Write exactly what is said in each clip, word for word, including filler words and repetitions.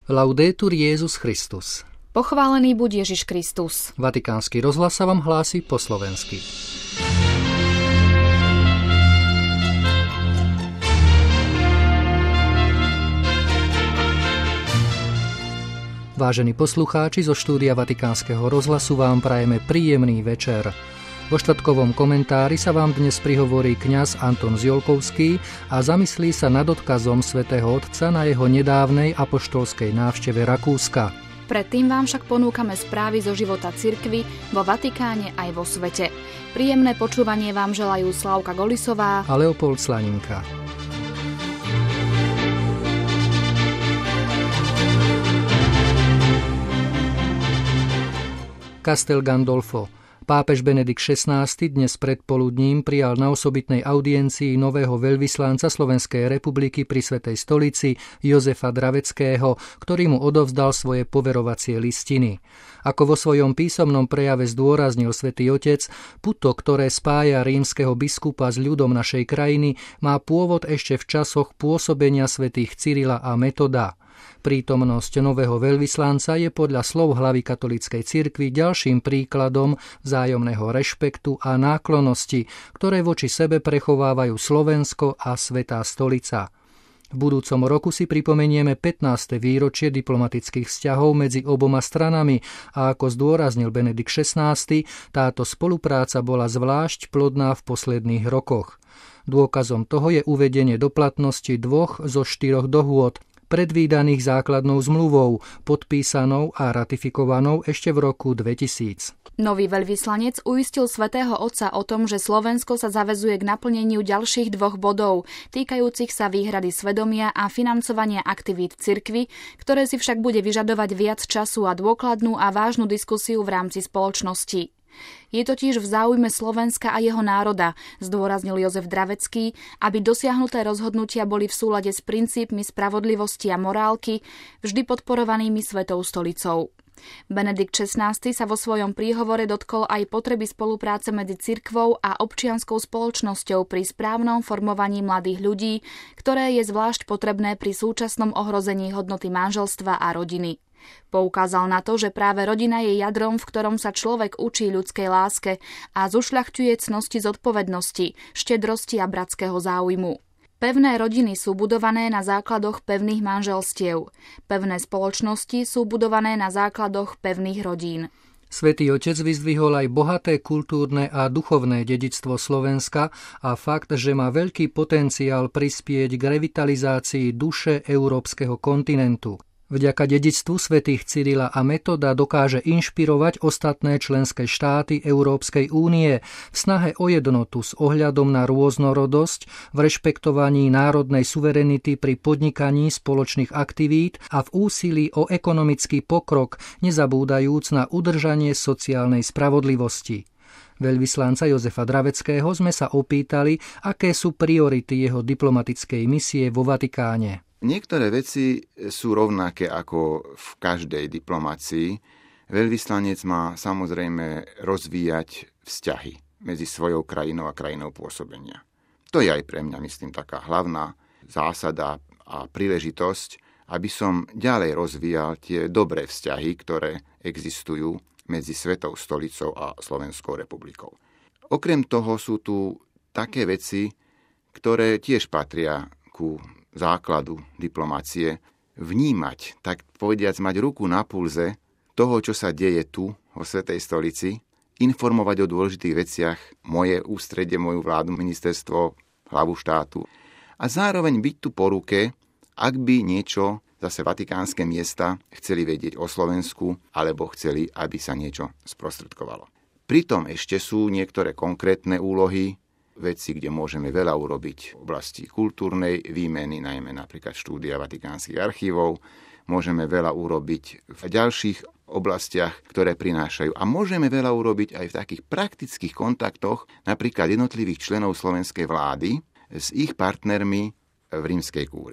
Laudetur Jesus Christus. Pochválený buď Ježiš Kristus. Vatikánsky rozhlas sa vám hlási po slovensky. Vážení poslucháči, zo štúdia Vatikánskeho rozhlasu vám prajeme príjemný večer. Vo štvrtkovom komentári sa vám dnes prihovorí kňaz Anton Ziolkovský a zamyslí sa nad odkazom svätého Otca na jeho nedávnej apoštolskej návšteve Rakúska. Predtým vám však ponúkame správy zo života cirkvi vo Vatikáne aj vo svete. Príjemné počúvanie vám želajú Slávka Golisová a Leopold Slaninka. Castel Gandolfo. Pápež Benedikt šestnásty dnes predpoludním prijal na osobitnej audiencii nového veľvyslanca Slovenskej republiky pri Svätej stolici Jozefa Draveckého, ktorý mu odovzdal svoje poverovacie listiny. Ako vo svojom písomnom prejave zdôraznil Svätý Otec, puto, ktoré spája rímskeho biskupa s ľudom našej krajiny, má pôvod ešte v časoch pôsobenia svätých Cyrila a Metoda. Prítomnosť nového veľvyslanca je podľa slov hlavy katolíckej cirkvi ďalším príkladom vzájomného rešpektu a náklonnosti, ktoré voči sebe prechovávajú Slovensko a Svätá stolica. V budúcom roku si pripomenieme pätnáste výročie diplomatických vzťahov medzi oboma stranami a ako zdôraznil Benedikt šestnásty, táto spolupráca bola zvlášť plodná v posledných rokoch. Dôkazom toho je uvedenie do platnosti dvoch zo štyroch dohôd, predvídaných základnou zmluvou, podpísanou a ratifikovanou ešte v roku dvetisíc. Nový veľvyslanec uistil svätého Otca o tom, že Slovensko sa zaväzuje k naplneniu ďalších dvoch bodov, týkajúcich sa výhrady svedomia a financovania aktivít cirkvi, ktoré si však bude vyžadovať viac času a dôkladnú a vážnu diskusiu v rámci spoločnosti. Je totiž v záujme Slovenska a jeho národa, zdôraznil Jozef Dravecký, aby dosiahnuté rozhodnutia boli v súlade s princípmi spravodlivosti a morálky, vždy podporovanými Svätou stolicou. Benedikt šestnásty sa vo svojom príhovore dotkol aj potreby spolupráce medzi cirkvou a občianskou spoločnosťou pri správnom formovaní mladých ľudí, ktoré je zvlášť potrebné pri súčasnom ohrození hodnoty manželstva a rodiny. Poukázal na to, že práve rodina je jadrom, v ktorom sa človek učí ľudskej láske a zušľachťuje cnosti zodpovednosti, štedrosti a bratského záujmu. Pevné rodiny sú budované na základoch pevných manželstiev. Pevné spoločnosti sú budované na základoch pevných rodín. Svätý Otec vyzdvihol aj bohaté kultúrne a duchovné dedičstvo Slovenska a fakt, že má veľký potenciál prispieť k revitalizácii duše európskeho kontinentu. Vďaka dedičstvu svätých Cyrila a Metoda dokáže inšpirovať ostatné členské štáty Európskej únie v snahe o jednotu s ohľadom na rôznorodosť, v rešpektovaní národnej suverenity pri podnikaní spoločných aktivít a v úsilí o ekonomický pokrok, nezabúdajúc na udržanie sociálnej spravodlivosti. Veľvyslanca Jozefa Draveckého sme sa opýtali, aké sú priority jeho diplomatickej misie vo Vatikáne. Niektoré veci sú rovnaké ako v každej diplomácii. Veľvyslanec má samozrejme rozvíjať vzťahy medzi svojou krajinou a krajinou pôsobenia. To je aj pre mňa, myslím, taká hlavná zásada a príležitosť, aby som ďalej rozvíjal tie dobré vzťahy, ktoré existujú medzi Svätou stolicou a Slovenskou republikou. Okrem toho sú tu také veci, ktoré tiež patria ku základu diplomácie, vnímať, tak povediac mať ruku na pulze toho, čo sa deje tu vo Svätej stolici, informovať o dôležitých veciach moje ústredie, moju vládu, ministerstvo, hlavu štátu a zároveň byť tu po ruke, ak by niečo, zase vatikánske miesta, chceli vedieť o Slovensku alebo chceli, aby sa niečo sprostredkovalo. Pritom ešte sú niektoré konkrétne úlohy, veci, kde môžeme veľa urobiť v oblasti kultúrnej výmeny, najmä napríklad štúdia vatikánskych archívov. Môžeme veľa urobiť v ďalších oblastiach, ktoré prinášajú. A môžeme veľa urobiť aj v takých praktických kontaktoch, napríklad jednotlivých členov slovenskej vlády s ich partnermi v rímskej kúrii.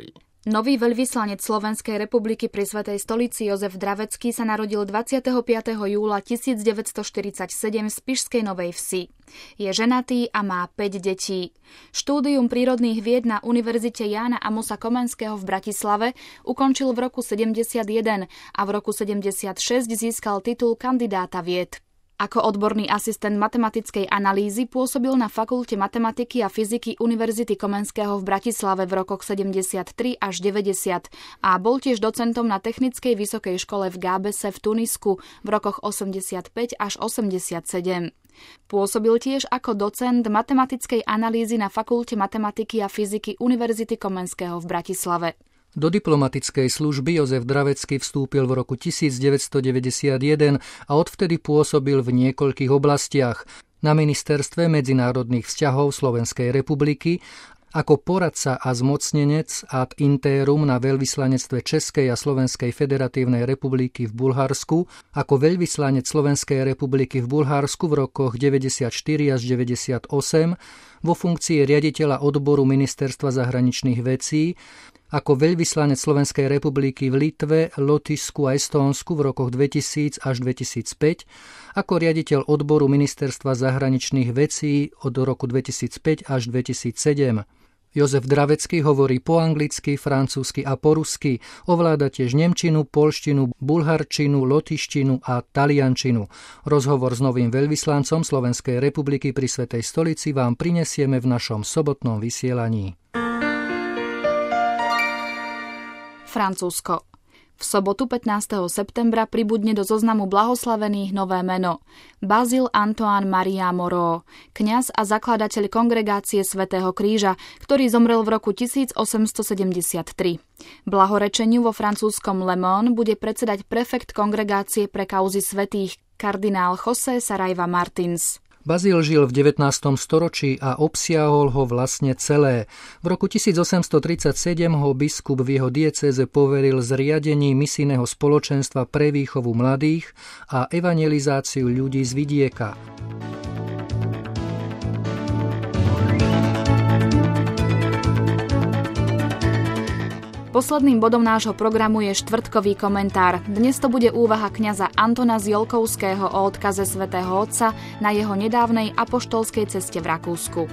Nový veľvyslanec Slovenskej republiky pri Svätej stolici Jozef Dravecký sa narodil dvadsiateho piateho júla tisícdeväťstoštyridsaťsedem v Spišskej Novej Vsi. Je ženatý a má päť detí. Štúdium prírodných vied na Univerzite Jána Amosa Komenského v Bratislave ukončil v roku sedemdesiatjeden a v roku sedemdesiatšesť získal titul kandidáta vied. Ako odborný asistent matematickej analýzy pôsobil na Fakulte matematiky a fyziky Univerzity Komenského v Bratislave v rokoch sedemdesiattri až deväťdesiat a bol tiež docentom na Technickej vysokej škole v Gábese v Tunisku v rokoch osemdesiatpäť až osemdesiatsedem. Pôsobil tiež ako docent matematickej analýzy na Fakulte matematiky a fyziky Univerzity Komenského v Bratislave. Do diplomatickej služby Jozef Dravecký vstúpil v roku tisícdeväťstodeväťdesiatjeden a odvtedy pôsobil v niekoľkých oblastiach. Na ministerstve medzinárodných vzťahov Slovenskej republiky, ako poradca a zmocnenec ad interum na veľvyslanectve Českej a Slovenskej federatívnej republiky v Bulharsku, ako veľvyslanec Slovenskej republiky v Bulharsku v rokoch deväťdesiatštyri až deväťdesiatosem, vo funkcii riaditeľa odboru Ministerstva zahraničných vecí, ako veľvyslanec Slovenskej republiky v Litve, Lotyšsku a Estónsku v rokoch dvetisíc až dvetisícpäť, ako riaditeľ odboru Ministerstva zahraničných vecí od roku dvetisícpäť až dvetisícsedem. Jozef Dravecký hovorí po anglicky, francúzsky a po rusky. Ovláda tiež nemčinu, poľštinu, bulharčinu, lotyštinu a taliančinu. Rozhovor s novým veľvyslancom Slovenskej republiky pri Svätej stolici vám prinesieme v našom sobotnom vysielaní. Francúzsko. V sobotu pätnásteho septembra pribudne do zoznamu blahoslavených nové meno. Bazil Antoine Maria Moreau, kňaz a zakladateľ kongregácie Svätého kríža, ktorý zomrel v roku tisícosemstosedemdesiattri. Blahorečeniu vo francúzskom Le Monde bude predsedať prefekt kongregácie pre kauzy svätých kardinál José Saraiva Martins. Bazil žil v devätnástom storočí a obsiahol ho vlastne celé. V roku tisícosemstotridsaťsedem ho biskup v jeho diecéze poveril zriadením misijného spoločenstva pre výchovu mladých a evangelizáciu ľudí z vidieka. Posledným bodom nášho programu je štvrtkový komentár. Dnes to bude úvaha kňaza Antona Ziolkovského o odkaze svätého Otca na jeho nedávnej apoštolskej ceste v Rakúsku.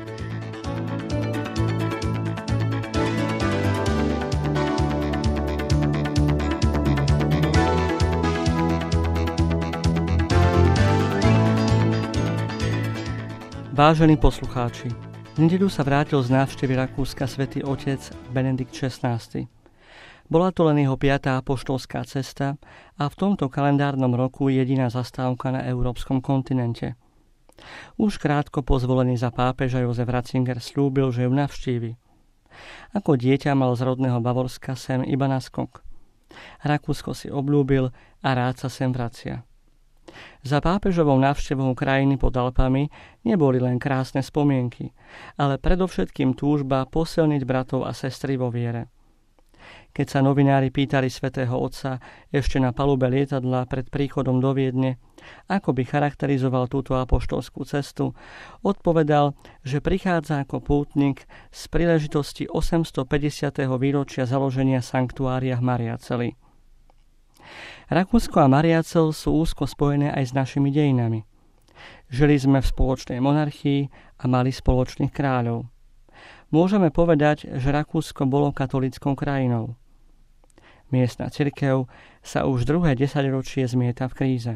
Vážení poslucháči, v nedeľu sa vrátil z návštevy Rakúska svätý otec Benedikt šestnásty. Bola to len jeho piatá apoštolská cesta a v tomto kalendárnom roku jediná zastávka na európskom kontinente. Už krátko po zvolení za pápeža Jozef Ratzinger slúbil, že ju navštívi. Ako dieťa mal z rodného Bavorska sem iba na skok. Rakúsko si obľúbil a rád sa sem vracia. Za pápežovou návštevou krajiny pod Alpami neboli len krásne spomienky, ale predovšetkým túžba posilniť bratov a sestry vo viere. Keď sa novinári pýtali svätého Otca ešte na palube lietadla pred príchodom do Viedne, ako by charakterizoval túto apoštolskú cestu, odpovedal, že prichádza ako pútnik z príležitosti osemstopäťdesiateho výročia založenia sanktuária v Mariaceli. Rakúsko a Mariacel sú úzko spojené aj s našimi dejinami. Žili sme v spoločnej monarchii a mali spoločných kráľov. Môžeme povedať, že Rakúsko bolo katolíckou krajinou. Miestna cirkev sa už druhé desaťročie zmieta v kríze.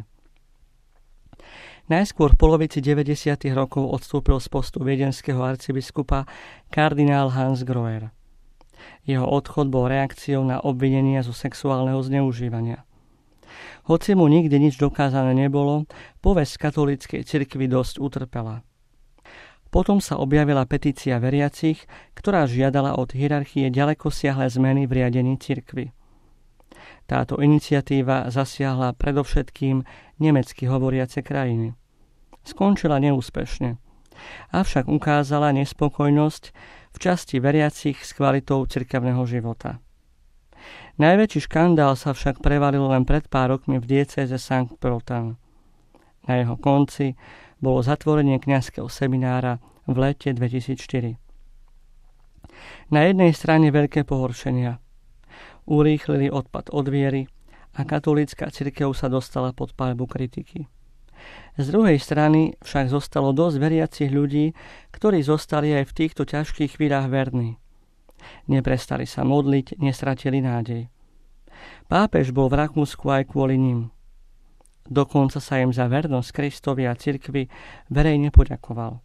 Najskôr v polovici deväťdesiatych rokov odstúpil z postu viedenského arcibiskupa kardinál Hans Groer. Jeho odchod bol reakciou na obvinenia zo sexuálneho zneužívania. Hoci mu nikdy nič dokázané nebolo, povesť katolíckej cirkvi dosť utrpela. Potom sa objavila petícia veriacich, ktorá žiadala od hierarchie ďalekosiahle zmeny v riadení cirkvi. Táto iniciatíva zasiahla predovšetkým nemecky hovoriace krajiny. Skončila neúspešne, avšak ukázala nespokojnosť v časti veriacich s kvalitou cirkevného života. Najväčší škandál sa však prevalil len pred pár rokmi v diecéze Sankt Pölten. Na jeho konci bolo zatvorenie kňazského seminára v lete dvetisícštyri. Na jednej strane veľké pohoršenia, urýchlili odpad od viery a katolícka cirkev sa dostala pod paľbu kritiky. Z druhej strany však zostalo dosť veriacich ľudí, ktorí zostali aj v týchto ťažkých chvíľach verní. Neprestali sa modliť, nestratili nádej. Pápež bol v Rakúsku aj kvôli nim. Dokonca sa im za vernosť Kristovi a cirkvi verejne poďakoval.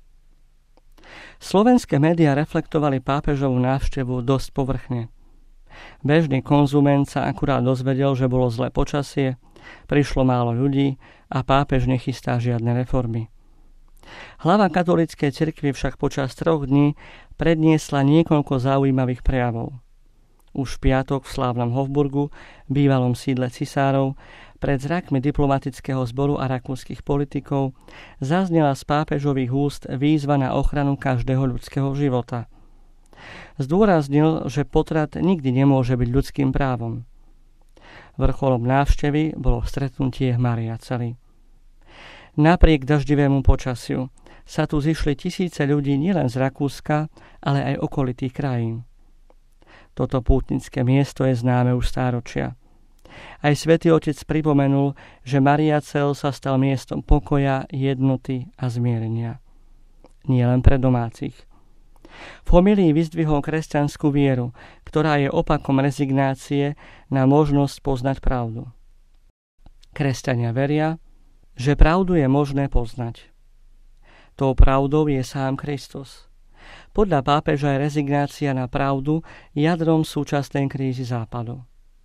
Slovenské médiá reflektovali pápežovú návštevu dosť povrchne. Bežný konzument sa akurát dozvedel, že bolo zlé počasie, prišlo málo ľudí a pápež nechystá žiadne reformy. Hlava katolíckej cirkvi však počas troch dní predniesla niekoľko zaujímavých prejavov. Už v piatok v slávnom Hofburgu, bývalom sídle cisárov, pred zrakmi diplomatického zboru a rakúskych politikov zaznela z pápežových úst výzva na ochranu každého ľudského života. Zdôraznil, že potrat nikdy nemôže byť ľudským právom. Vrcholom návštevy bolo stretnutie v Mariaceli. Napriek daždivému počasiu sa tu zišli tisíce ľudí nielen z Rakúska, ale aj okolitých krajín. Toto pútnické miesto je známe už stáročia. Aj Svätý Otec pripomenul, že Mariacel sa stal miestom pokoja, jednoty a zmierenia. Nie len pre domácich. V homílii vyzdvihol kresťanskú vieru, ktorá je opakom rezignácie na možnosť poznať pravdu. Kresťania veria, že pravdu je možné poznať. Tou pravdou je sám Kristus. Podľa pápeža je rezignácia na pravdu jadrom súčasnej krízy Západu.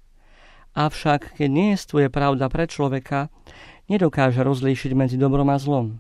Avšak, keď nejestvuje pravda pre človeka, nedokáže rozlíšiť medzi dobrom a zlom.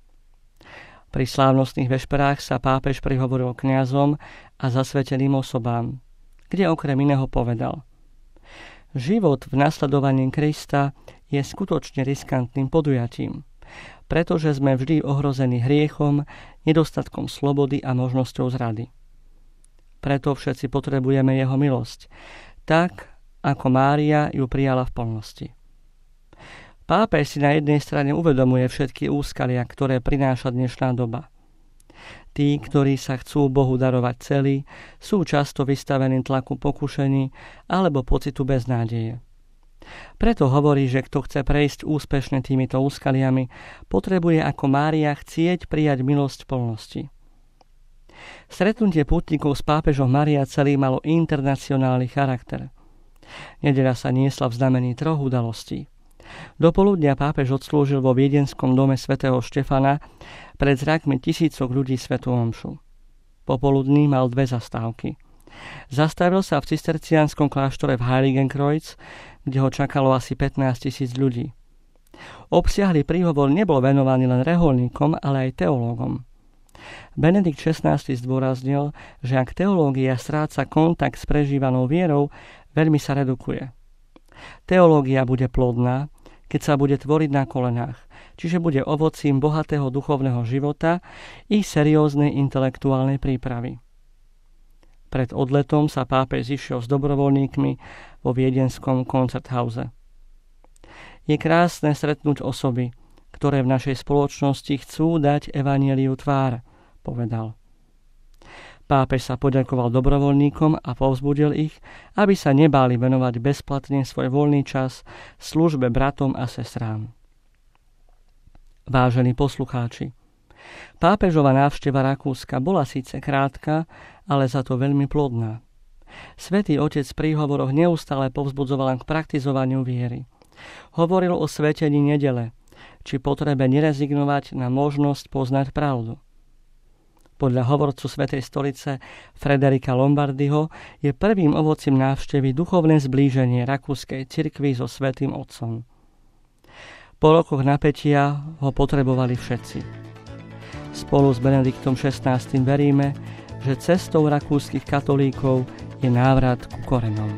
Pri slávnostných vešperách sa pápež prihovoril kňazom a zasveteným osobám, kde okrem iného povedal: Život v nasledovaní Krista je skutočne riskantným podujatím, pretože sme vždy ohrození hriechom, nedostatkom slobody a možnosťou zrady. Preto všetci potrebujeme jeho milosť, tak ako Mária ju prijala v plnosti. Pápež si na jednej strane uvedomuje všetky úskalia, ktoré prináša dnešná doba. Tí, ktorí sa chcú Bohu darovať celý, sú často vystavení tlaku pokušení alebo pocitu beznádeje. Preto hovorí, že kto chce prejsť úspešne týmito úskaliami, potrebuje ako Mária chcieť prijať milosť v plnosti. Stretnutie pútnikov s pápežom Mariaceli malo internacionálny charakter. Nedeľa sa niesla v znamení troch udalostí. Dopoludnia pápež odslúžil vo viedenskom dome svätého Štefana pred zrakmi tisícok ľudí svätú omšu. Popoludní mal dve zastávky. Zastavil sa v cisterciánskom kláštore v Heiligenkreuz, kde ho čakalo asi pätnásť tisíc ľudí. Obsiahly príhovor nebol venovaný len reholníkom, ale aj teológom. Benedikt šestnásty zdôraznil, že ak teológia stráca kontakt s prežívanou vierou, veľmi sa redukuje. Teológia bude plodná, keď sa bude tvoriť na kolenách, čiže bude ovocím bohatého duchovného života i serióznej intelektuálnej prípravy. Pred odletom sa pápež zišiel s dobrovoľníkmi vo viedenskom Koncerthause. Je krásne stretnúť osoby, ktoré v našej spoločnosti chcú dať evanjeliu tvár, povedal. Pápež sa poďakoval dobrovoľníkom a povzbudil ich, aby sa nebáli venovať bezplatne svoj voľný čas službe bratom a sestrám. Vážení poslucháči, pápežova návšteva Rakúska bola síce krátka, ale za to veľmi plodná. Svätý Otec v príhovoroch neustále povzbudzoval k praktizovaniu viery. Hovoril o svätení nedele, či potrebe nerezignovať na možnosť poznať pravdu. Podľa hovorcu Svätej stolice Frederika Lombardyho je prvým ovocím návštevy duchovné zblíženie rakúskej cirkvi so Svätým Otcom. Po rokoch napätia ho potrebovali všetci. Spolu s Benediktom šestnásty veríme, že cestou rakúskych katolíkov je návrat ku koreňom.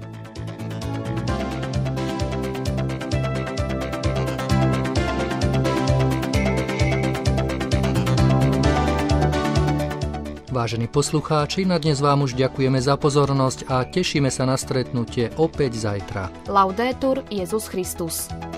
Vážení poslucháči, na dnes vám už ďakujeme za pozornosť a tešíme sa na stretnutie opäť zajtra. Laudetur Jesus Christus.